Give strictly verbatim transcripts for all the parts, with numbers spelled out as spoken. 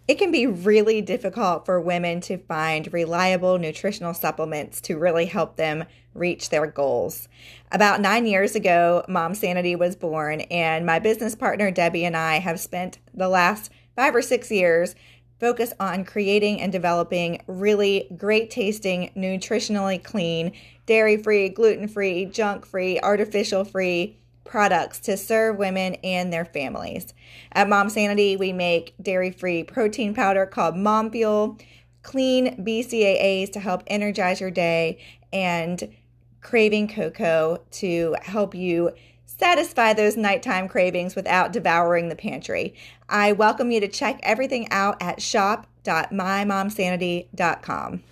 It can be really difficult for women to find reliable nutritional supplements to really help them reach their goals. About nine years ago, Mom Sanity was born, and my business partner Debbie and I have spent the last five or six years focused on creating and developing really great tasting, nutritionally clean, dairy-free, gluten-free, junk-free, artificial-free products to serve women and their families. At Mom Sanity, we make dairy-free protein powder called Mom Fuel, clean B C A As to help energize your day, and Craving Cocoa to help you satisfy those nighttime cravings without devouring the pantry. I welcome you to check everything out at shop dot my mom sanity dot com.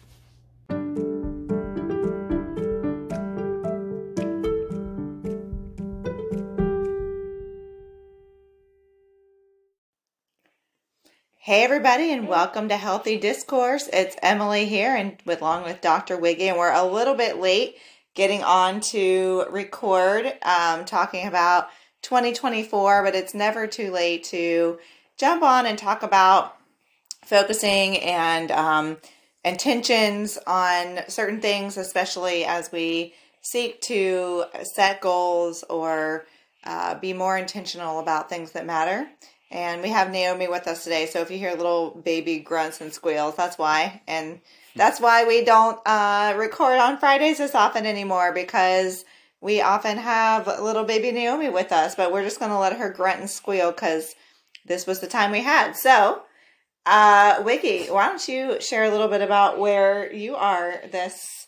Hey everybody, and welcome to Healthy Discourse. It's Emily here, and with along with Doctor Wiggy, and we're a little bit late getting on to record, um, talking about twenty twenty-four, but it's never too late to jump on and talk about focusing and um, intentions on certain things, especially as we seek to set goals or uh, be more intentional about things that matter. And we have Naomi with us today, so if you hear little baby grunts and squeals, that's why. And that's why we don't uh, record on Fridays as often anymore, because we often have little baby Naomi with us, but we're just going to let her grunt and squeal because this was the time we had. So, uh, Wiggy, why don't you share a little bit about where you are this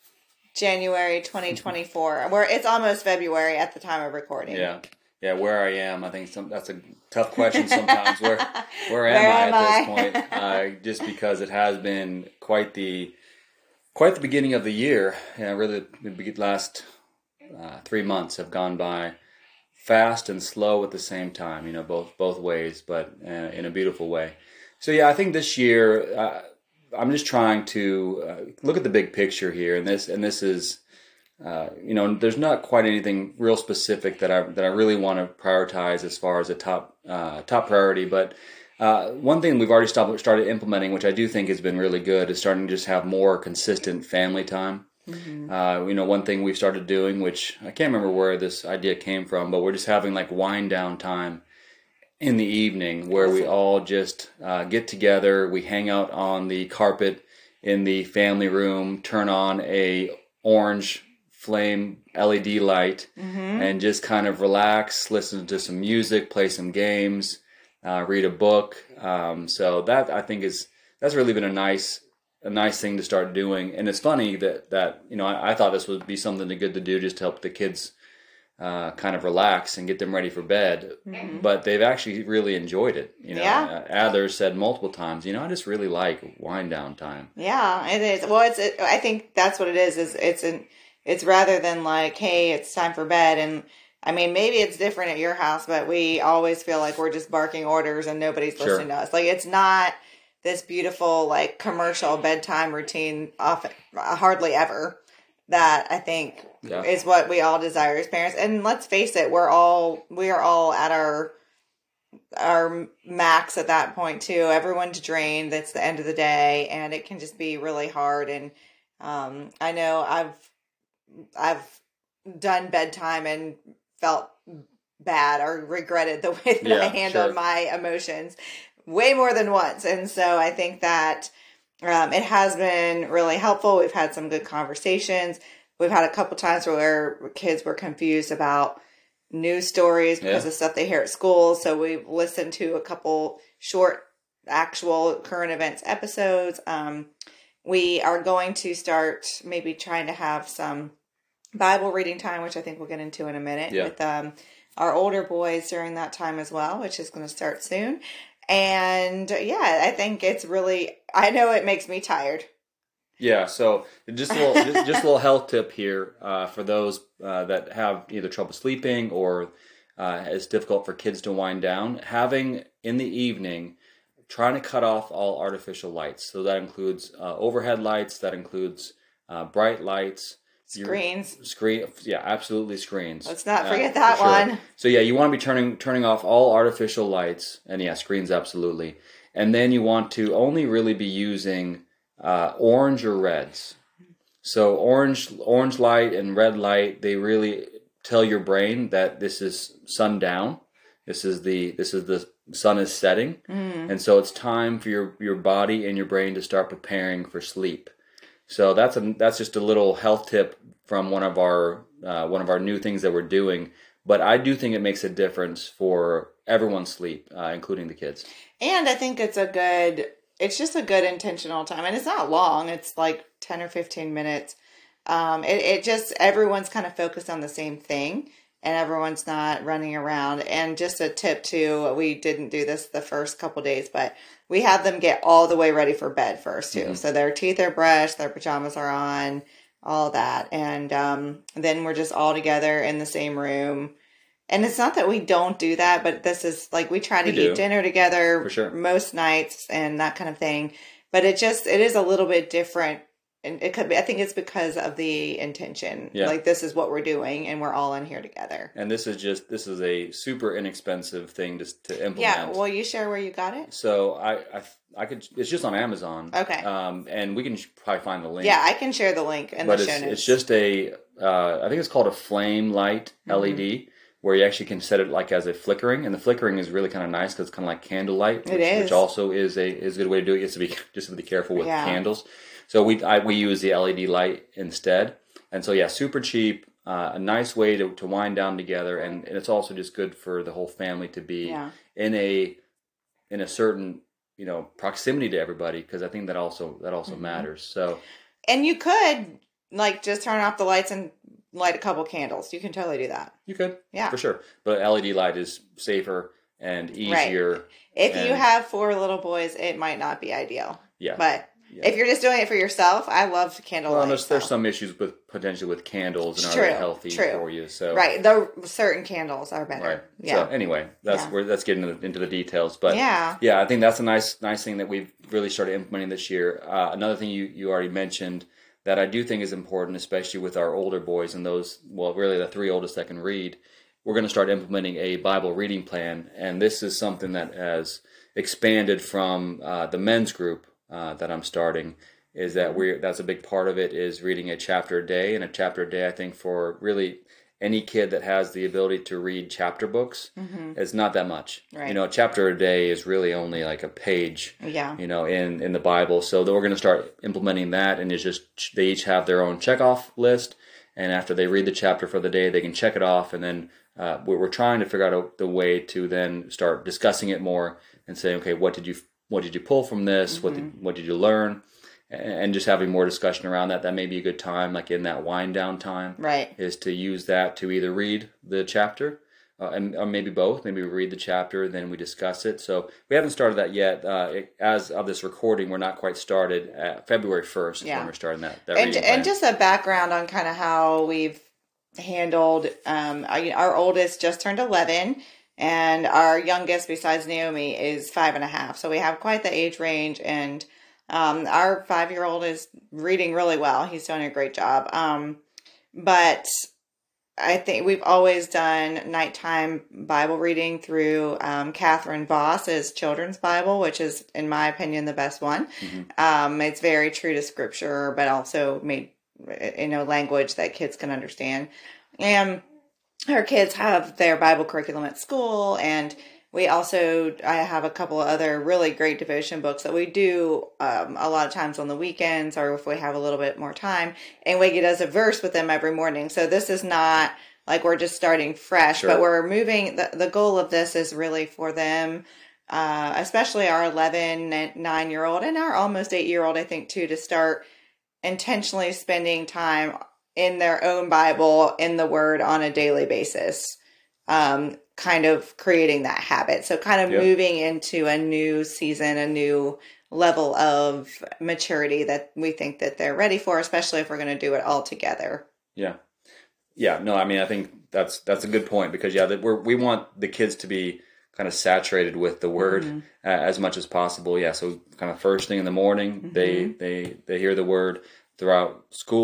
January twenty twenty-four, where it's almost February at the time of recording. Yeah. Yeah, where I am, I think some, that's a tough question sometimes. Where where am Where I am at I? this point? Uh, just because it has been quite the quite the beginning of the year. Yeah, really, the last uh, three months have gone by fast and slow at the same time. You know, both both ways, but uh, in a beautiful way. So yeah, I think this year uh, I'm just trying to uh, look at the big picture here, and this and this is. Uh, you know, there's not quite anything real specific that I that I really want to prioritize as far as a top uh, top priority. But uh, one thing we've already stopped, started implementing, which I do think has been really good, is starting to just have more consistent family time. Mm-hmm. Uh, you know, one thing we've started doing, which I can't remember where this idea came from, but we're just having like wind down time in the evening where awesome. we all just uh, get together. We hang out on the carpet in the family room, turn on a orange flame L E D light, mm-hmm. and just kind of relax, listen to some music, play some games, uh, read a book. Um, so that I think is that's really been a nice a nice thing to start doing. And it's funny that that you know I, I thought this would be something good to do just to help the kids uh, kind of relax and get them ready for bed. Mm-hmm. But they've actually really enjoyed it. You know, yeah. uh, Adler said multiple times, you know, I just really like wind down time. Yeah, it is. Well, it's. It, I think that's what it is. Is it's an It's rather than like, hey, it's time for bed. And I mean, maybe it's different at your house, but we always feel like we're just barking orders and nobody's Sure. listening to us. Like, it's not this beautiful, like, commercial bedtime routine, often, hardly ever, that I think yeah. is what we all desire as parents. And let's face it, we're all, we are all at our, our max at that point too. Everyone's drained. That's the end of the day. And it can just be really hard. And um, I know I've, I've done bedtime and felt bad or regretted the way that yeah, I handled sure. my emotions way more than once. And so I think that um, it has been really helpful. We've had some good conversations. We've had a couple times where kids were confused about news stories because yeah. of stuff they hear at school. So we've listened to a couple short actual current events episodes. Um, we are going to start maybe trying to have some Bible reading time, which I think we'll get into in a minute, yeah. with um, our older boys during that time as well, which is going to start soon. And yeah, I think it's really, I know it makes me tired. Yeah, so just a little, just, just a little health tip here uh, for those uh, that have either trouble sleeping or uh, it's difficult for kids to wind down. Having in the evening, trying to cut off all artificial lights. So that includes uh, overhead lights, that includes uh, bright lights. Screens. Screen, yeah, absolutely screens. Let's not uh, forget that sure. one. So yeah, you want to be turning turning off all artificial lights, and yeah, screens absolutely. And then you want to only really be using uh, orange or reds. So orange orange light and red light, they really tell your brain that this is sundown. This is the this is the sun is setting, mm. and so it's time for your your body and your brain to start preparing for sleep. So that's a that's just a little health tip from one of our uh, one of our new things that we're doing. But I do think it makes a difference for everyone's sleep, uh, including the kids. And I think it's a good, it's just a good intentional time. And it's not long. It's like ten or fifteen minutes. Um, it, it just, everyone's kind of focused on the same thing. And everyone's not running around. And just a tip too, we didn't do this the first couple days, but we had them get all the way ready for bed first too. Mm-hmm. So their teeth are brushed, their pajamas are on, all that. And um, then we're just all together in the same room. And it's not that we don't do that, but this is like, we try to we eat do. dinner together for sure. most nights and that kind of thing. But it just, it is a little bit different. And it could be, I think it's because of the intention. Yeah. Like, this is what we're doing, and we're all in here together. And this is just, this is a super inexpensive thing to, to implement. Yeah, will you share where you got it? So, I, I, I could, it's just on Amazon. Okay. Um, and we can probably find the link. Yeah, I can share the link in but the it's, show notes. It's just a, uh, I think it's called a flame light mm-hmm. L E D, where you actually can set it like as a flickering. And the flickering is really kind of nice because it's kind of like candlelight. Which, it is. Which also is a, is a good way to do it. You have to be, just to be careful with yeah. candles. So we I, we use the L E D light instead, and so yeah, super cheap, uh, a nice way to, to wind down together, and, and it's also just good for the whole family to be yeah. in a in a certain you know proximity to everybody, because I think that also that also mm-hmm. matters. So, and you could like just turn off the lights and light a couple candles. You can totally do that. You could, yeah, for sure. But L E D light is safer and easier. Right. If and, you have four little boys, it might not be ideal. Yeah, but. Yeah. If you're just doing it for yourself, I love candlelight. Well, there's, so. there's some issues with potentially with candles and true, are they healthy true. for you. So right, the certain candles are better. Right. Yeah. So anyway, that's yeah. where that's getting into, into the details. But yeah, yeah, I think that's a nice nice thing that we've really started implementing this year. Uh, another thing you, you already mentioned that I do think is important, especially with our older boys and those, well, really the three oldest that can read. We're going to start implementing a Bible reading plan, and this is something that has expanded from uh, the men's group uh, that I'm starting. Is that we that's a big part of it is reading a chapter a day, and a chapter a day I think for really any kid that has the ability to read chapter books, mm-hmm. it's not that much. Right. You know, a chapter a day is really only like a page. Yeah. You know, in in the Bible. So we're going to start implementing that, and it's just they each have their own check-off list, and after they read the chapter for the day, they can check it off, and then uh, we're trying to figure out the way to then start discussing it more and saying, okay, what did you what did you pull from this? Mm-hmm. What did what did you learn? And just having more discussion around that. That may be a good time, like in that wind down time. Right. Is to use that to either read the chapter, uh, and or maybe both. Maybe we read the chapter, then we discuss it. So we haven't started that yet. Uh, it, as of this recording, we're not quite started. At February first is yeah. when we're starting that, that and, reading plan. And just a background on kind of how we've handled, um, our oldest just turned eleven, and our youngest, besides Naomi, is five and a half. So we have quite the age range, and Um, our five-year-old is reading really well. He's doing a great job. Um, but I think we've always done nighttime Bible reading through um, Catherine Voss's Children's Bible, which is, in my opinion, the best one. Mm-hmm. Um, it's very true to Scripture, but also made in a language that kids can understand. And her kids have their Bible curriculum at school, and we also, I have a couple of other really great devotion books that we do um, a lot of times on the weekends or if we have a little bit more time. And Wiggy does a verse with them every morning. So this is not like we're just starting fresh, sure. but we're moving. The, the goal of this is really for them, uh, especially our eleven and nine-year-old and our almost eight-year-old, I think, too, to start intentionally spending time in their own Bible, in the Word on a daily basis. Um, kind of creating that habit. So kind of yep. moving into a new season, a new level of maturity that we think that they're ready for, especially if we're going to do it all together. Yeah. Yeah. No, I mean, I think that's, that's a good point because yeah, that we're, we want the kids to be kind of saturated with the Word mm-hmm. uh, as much as possible. Yeah. So kind of first thing in the morning, mm-hmm. they, they, they hear the Word throughout school.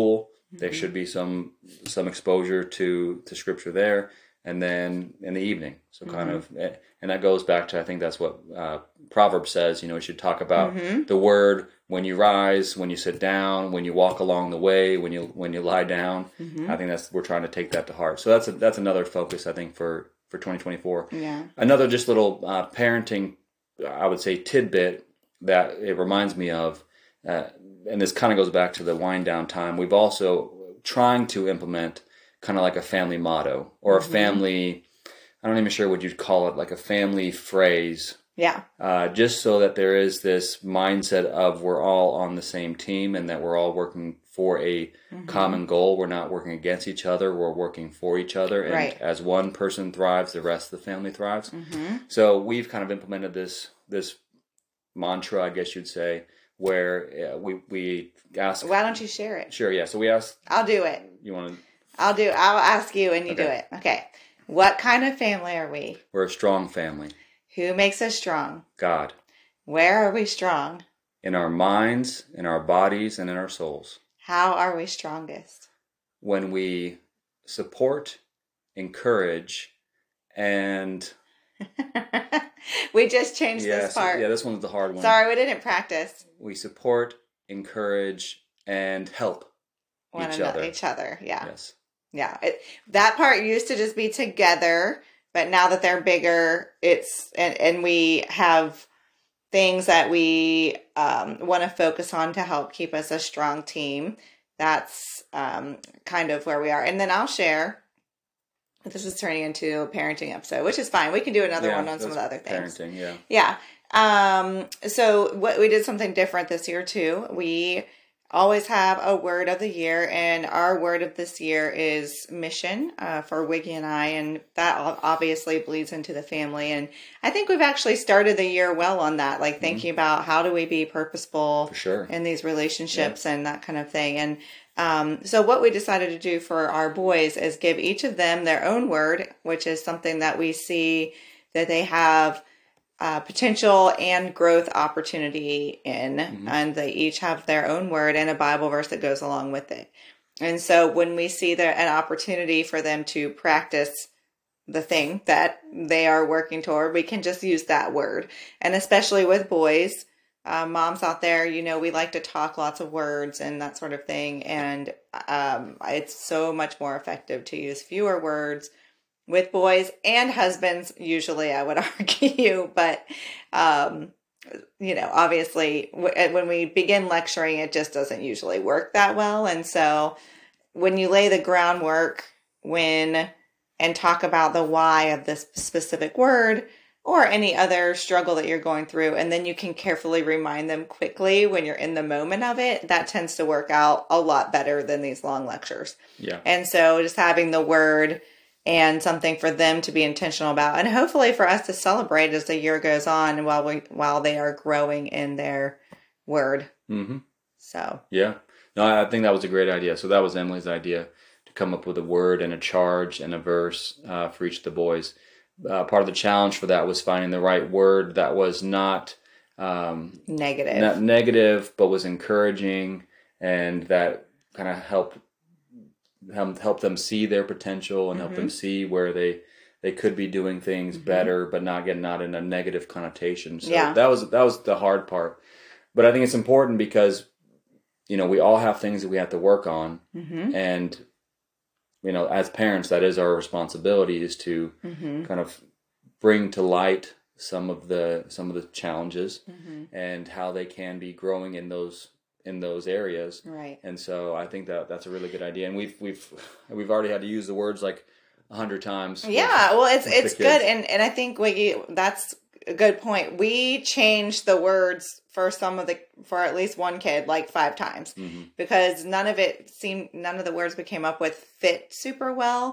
There should be some some exposure to to scripture there, and then in the evening. So kind mm-hmm. of, and that goes back to, I think that's what uh, Proverbs says. You know, we should talk about mm-hmm. the word when you rise, when you sit down, when you walk along the way, when you when you lie down. Mm-hmm. I think that's we're trying to take that to heart. So that's a, that's another focus, I think, for for twenty twenty-four. Yeah. Another just little uh, parenting, I would say, tidbit that it reminds me of. Uh, and this kind of goes back to the wind down time. We've also trying to implement kind of like a family motto or mm-hmm. a family, I don't even sure what you'd call it, like a family phrase. Yeah. Uh, just so that there is this mindset of we're all on the same team and that we're all working for a mm-hmm. common goal. We're not working against each other. We're working for each other. And right. as one person thrives, the rest of the family thrives. Mm-hmm. So we've kind of implemented this, this mantra, I guess you'd say, where uh, we we ask. Why don't you share it? Sure, yeah. So we ask. I'll do it. You want to? I'll do. I'll ask you, and you okay. do it. Okay. What kind of family are we? We're a strong family. Who makes us strong? God. Where are we strong? In our minds, in our bodies, and in our souls. How are we strongest? When we support, encourage, and. We just changed yeah, this part. So, yeah, this one's the hard one. Sorry, we didn't practice. We support, encourage, and help One each another, other. Each other, yeah. Yes. Yeah. It, that part used to just be together, but now that they're bigger, it's, and, and we have things that we um, want to focus on to help keep us a strong team. That's um, kind of where we are. And then I'll share. This is turning into a parenting episode, which is fine. We can do another yeah, one on some of the other things. Parenting, yeah. Yeah. Um, so what we did something different this year too. We always have a word of the year, and our word of this year is mission uh, for Wiggy and I, and that obviously bleeds into the family. And I think we've actually started the year well on that, like thinking mm-hmm. about how do we be purposeful for sure. in these relationships yeah. and that kind of thing. And Um, so what we decided to do for our boys is give each of them their own word, which is something that we see that they have uh, potential and growth opportunity in, mm-hmm. and they each have their own word and a Bible verse that goes along with it. And so when we see there an opportunity for them to practice the thing that they are working toward, we can just use that word. And especially with boys, Uh, moms out there, you know, we like to talk lots of words and that sort of thing. And um, it's so much more effective to use fewer words with boys and husbands, usually, I would argue. But, um, you know, obviously, w- when we begin lecturing, it just doesn't usually work that well. And so when you lay the groundwork when and talk about the why of this specific word, or any other struggle that you're going through, and then you can carefully remind them quickly when you're in the moment of it, that tends to work out a lot better than these long lectures. Yeah. And so just having the word and something for them to be intentional about, and hopefully for us to celebrate as the year goes on while we while they are growing in their word. Mm-hmm. So. Yeah. No, I think that was a great idea. So that was Emily's idea, to come up with a word and a charge and a verse uh, for each of the boys. Uh, part of the challenge for that was finding the right word that was not um, negative, not negative, but was encouraging, and that kind of helped help, help them see their potential and mm-hmm. help them see where they they could be doing things mm-hmm. better, but not get not in a negative connotation. So yeah. that was that was the hard part. But I think it's important because, you know, we all have things that we have to work on, mm-hmm. and you know, as parents, that is our responsibility, is to mm-hmm. kind of bring to light some of the some of the challenges mm-hmm. and how they can be growing in those in those areas. Right. And so I think that that's a really good idea. And we've we've we've already had to use the words like a hundred times. Yeah, with, well, it's it's good, and and I think Wiggy, that's a good point. We changed the words for some of the for at least one kid like five times mm-hmm. because none of it seemed none of the words we came up with fit super well,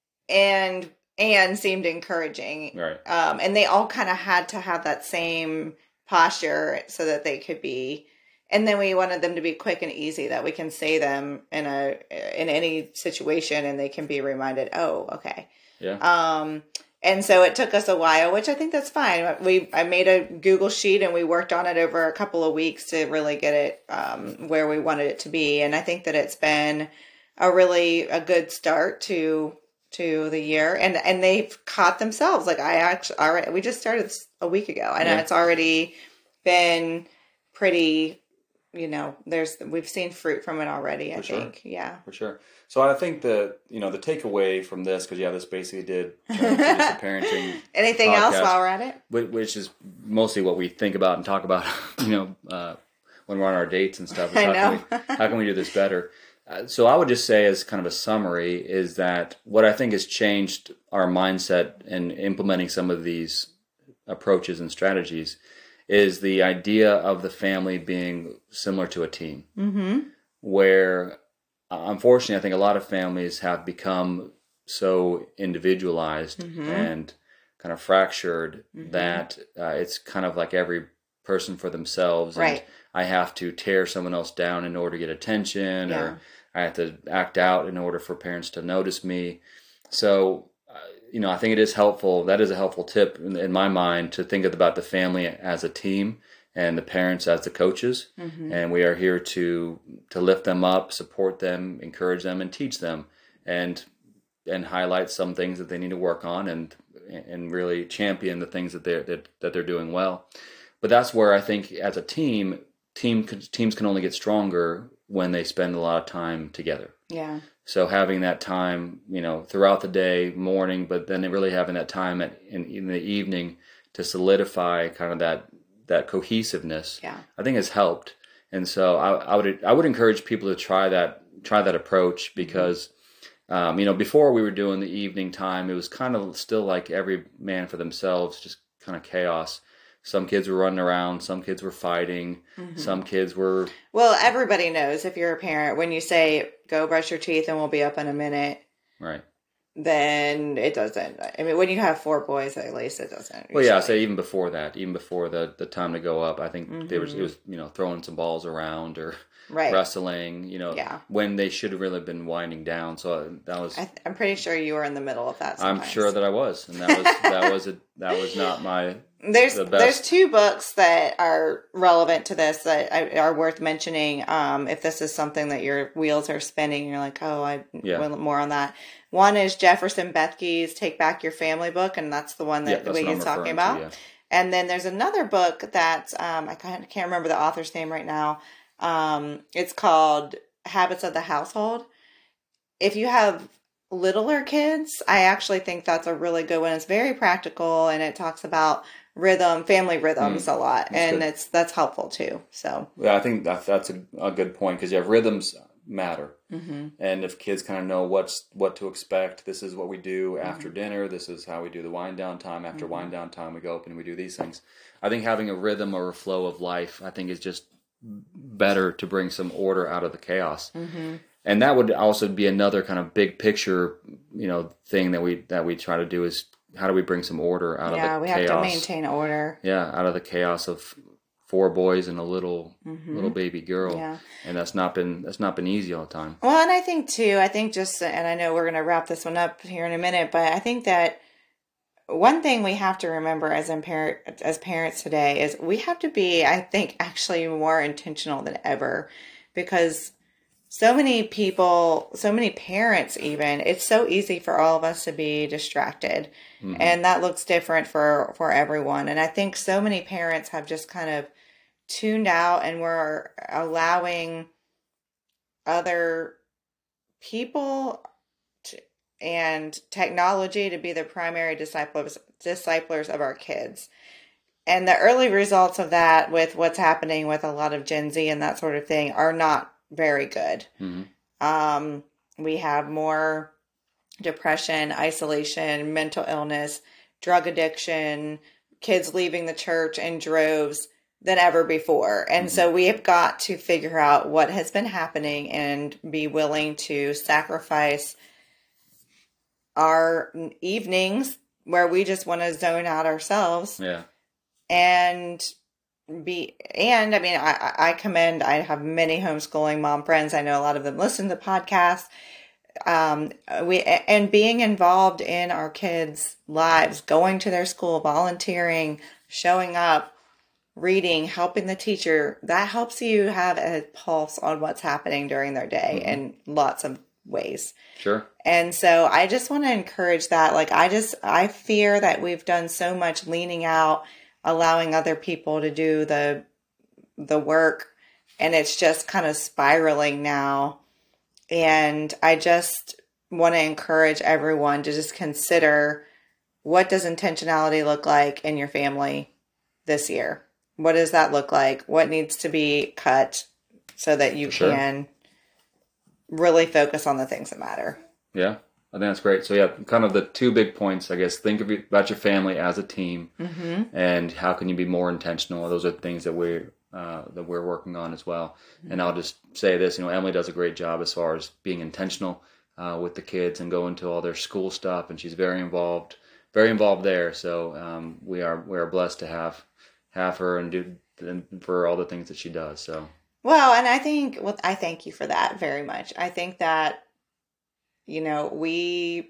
and and seemed encouraging. Right. Um, and they all kind of had to have that same posture so that they could be. And then we wanted them to be quick and easy, that we can say them in a in any situation and they can be reminded, oh, okay. Yeah. Um, and so it took us a while, which I think that's fine. We I made a Google sheet and we worked on it over a couple of weeks to really get it um, where we wanted it to be. And I think that it's been a really a good start to to the year, and and they've caught themselves. Like I actually already, we just started this a week ago. I know Yeah. it's already been pretty, you know, there's we've seen fruit from it already. I For sure. think, yeah, For sure. So I think the you know the takeaway from this, because yeah, this basically did turn into just a parenting. Anything else podcast, while we're at it? whi- which is mostly what we think about and talk about, you know, uh, when we're on our dates and stuff. is I how know. Can we, how can we do this better? Uh, so I would just say, as kind of a summary, is that what I think has changed our mindset in implementing some of these approaches and strategies is the idea of the family being similar to a team, Mm-hmm. where uh, unfortunately I think a lot of families have become so individualized Mm-hmm. and kind of fractured Mm-hmm. that uh, it's kind of like every person for themselves, and Right. I have to tear someone else down in order to get attention, Yeah. or I have to act out in order for parents to notice me. So, uh, you know, I think it is helpful. That is a helpful tip in, in my mind, to think about the family as a team and the parents as the coaches. Mm-hmm. And we are here to to lift them up, support them, encourage them, and teach them, and and highlight some things that they need to work on, and and really champion the things that they're that, that they're doing well. But that's where I think, as a team, team teams can only get stronger when they spend a lot of time together. Yeah. So having that time, you know, throughout the day, morning, but then really having that time at, in, in the evening to solidify kind of that that cohesiveness, Yeah. I think has helped. And so I, I would I would encourage people to try that try that approach, because um, you know, before we were doing the evening time, it was kind of still like every man for themselves, just kind of chaos. Some kids were running around, some kids were fighting, Mm-hmm. some kids were Well, everybody knows, if you're a parent, when you say, go brush your teeth and we'll be up in a minute, right. then it doesn't. I mean, when you have four boys, at least it doesn't. Well, yeah, usually. say even before that, even before the, the time to go up, I think there was it was you know throwing some balls around or Right. wrestling, you know, Yeah. when they should have really been winding down. So that was. I th- I'm pretty sure you were in the middle of that. I'm Sometimes. sure that I was, and that was that was a, that was not my. There's the best. there's two books that are relevant to this that I, are worth mentioning. Um, if this is something that your wheels are spinning, you're like, oh, I Yeah. want more on that. One is Jefferson Bethke's "Take Back Your Family" book, and that's the one Yeah, that that's what I'm Wiggins talking referring to, about. yeah. And then there's another book that um, I can't, can't remember the author's name right now. Um, it's called Habits of the Household. If you have littler kids, I actually think that's a really good one. It's very practical, and it talks about rhythm, family rhythms a lot, and good. it's that's helpful too. So Yeah, I think that that's a, a good point, because yeah, rhythms matter, mm-hmm. and if kids kind of know what's what to expect, this is what we do after mm-hmm. dinner. This is how we do the wind down time. After mm-hmm. wind down time, we go up and we do these things. I think having a rhythm or a flow of life, I think, is just better to bring some order out of the chaos. Mm-hmm. And that would also be another kind of big picture, you know, thing that we that we try to do, is how do we bring some order out yeah, of the we chaos? have to maintain order. Yeah, out of the chaos of four boys and a little mm-hmm. little baby girl. Yeah. And that's not been that's not been easy all the time. Well, and I think too, I think just, and I know we're going to wrap this one up here in a minute, but I think that one thing we have to remember as in parent, as parents today is we have to be, I think, actually more intentional than ever, because so many people, so many parents even, it's so easy for all of us to be distracted. Mm-hmm. And that looks different for, for everyone. And I think so many parents have just kind of tuned out, and we're allowing other people to, and technology to be the primary disciples disciplers of our kids. And the early results of that, with what's happening with a lot of Gen Z and that sort of thing, are not very good. Mm-hmm. Um, we have more depression, isolation, mental illness, drug addiction, kids leaving the church in droves than ever before. And mm-hmm. so we have got to figure out what has been happening and be willing to sacrifice our evenings where we just want to zone out ourselves. Yeah. And be, and I mean, I, I commend, I have many homeschooling mom friends. I know a lot of them listen to podcasts. Um, we, and being involved in our kids' lives, going to their school, volunteering, showing up, reading, helping the teacher, that helps you have a pulse on what's happening during their day mm-hmm. in lots of ways. Sure. And so I just want to encourage that. Like, I just, I fear that we've done so much leaning out, allowing other people to do the, the work, and it's just kind of spiraling now. And I just want to encourage everyone to just consider, what does intentionality look like in your family this year? What does that look like? What needs to be cut so that you Sure. can really focus on the things that matter? Yeah, I think that's great. So yeah, kind of the two big points, I guess. Think of it, about your family as a team, Mm-hmm. and how can you be more intentional? Those are things that we uh, that we're working on as well. Mm-hmm. And I'll just say this: you know, Emily does a great job as far as being intentional uh, with the kids and going to all their school stuff, and she's very involved, very involved there. So um, we are we are blessed to have have her and do and for all the things that she does. So well, and I think well, I thank you for that very much. I think that, you know, we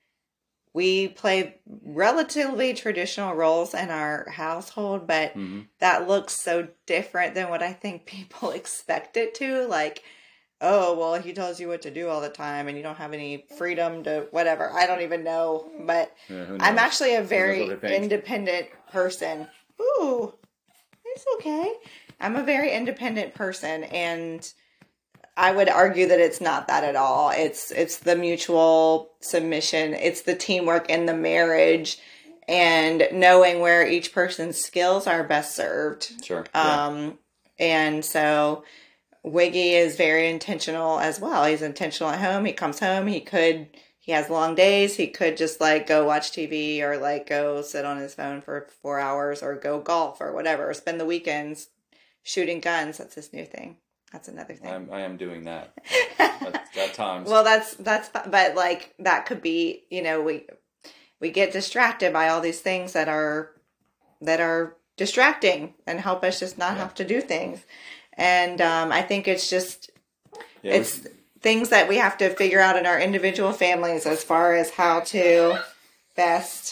we play relatively traditional roles in our household, but mm-hmm. that looks so different than what I think people expect it to. Like, oh, well, he tells you what to do all the time and you don't have any freedom to whatever. I don't even know, but yeah, I'm actually a very Who knows what they think. independent person. Ooh, it's okay. I'm a very independent person, and I would argue that it's not that at all. It's it's the mutual submission. It's the teamwork in the marriage, and knowing where each person's skills are best served. Sure. Yeah. Um, and so Wiggy is very intentional as well. He's intentional at home. He comes home. He could, he has long days. He could just like go watch T V, or like go sit on his phone for four hours or go golf or whatever, or spend the weekends shooting guns. That's his new thing. That's another thing. I'm, I am doing that at, at times. Well, that's, that's, but like that could be, you know, we, we get distracted by all these things that are, that are distracting and help us just not Yeah. have to do things. And um, I think it's just, yeah, it's things that we have to figure out in our individual families as far as how to best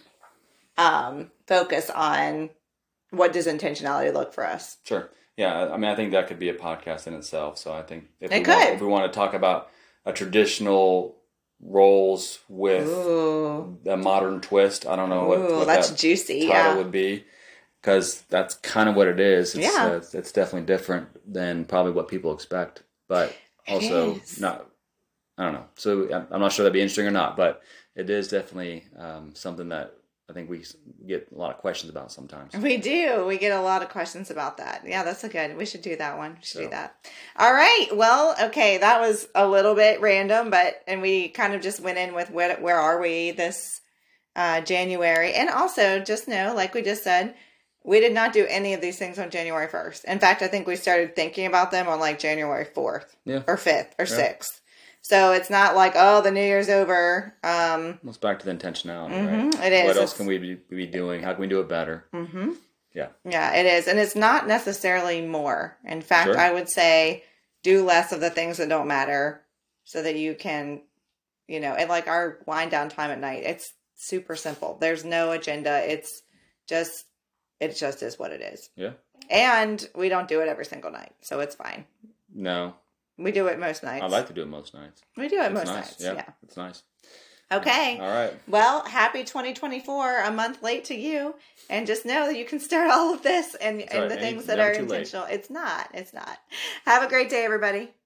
um, focus on what does intentionality look for us. Sure. Yeah, I mean, I think that could be a podcast in itself. So I think if, It we, could. Want, if we want to talk about a traditional roles with Ooh, a modern twist, I don't know what, Ooh what that's that juicy. title Yeah. would be, because that's kind of what it is. It's, Yeah. uh, it's, it's definitely different than probably what people expect, but also is. not. I don't know. So I'm I'm not sure that'd be interesting or not, but it is definitely um, something that I think we get a lot of questions about sometimes. We do. We get a lot of questions about that. Yeah, that's a good. We should do that one. We should So. do that. All right. Well, okay. That was a little bit random, but, and we kind of just went in with where, where are we this uh, January. And also just know, like we just said, we did not do any of these things on January first. In fact, I think we started thinking about them on like January fourth Yeah. or fifth or Yeah. sixth. So it's not like, oh, the New Year's over. Um, It's back to the intentionality, Mhm, right? it is. What else It's- can we be, be doing? How can we do it better? mm-hmm. Yeah. Yeah, it is. And it's not necessarily more. In fact, Sure. I would say do less of the things that don't matter so that you can, you know, and like our wind down time at night, it's super simple. There's no agenda. It's just, it just is what it is. Yeah. And we don't do it every single night. So it's fine. No. We do it most nights. I like to do it most nights. We do it It's most nice. nights. Yeah. Yeah. It's nice. Okay. All right. Well, happy twenty twenty-four, a month late to you. And just know that you can start all of this and, and right. the Ain't things that never are too late. intentional. It's not. It's not. Have a great day, everybody.